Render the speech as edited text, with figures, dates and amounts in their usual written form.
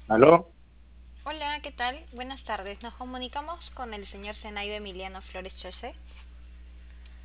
¿Aló? Hola, ¿qué tal? Buenas tardes. Nos comunicamos con el señor Zenaido Emiliano Flores Chose.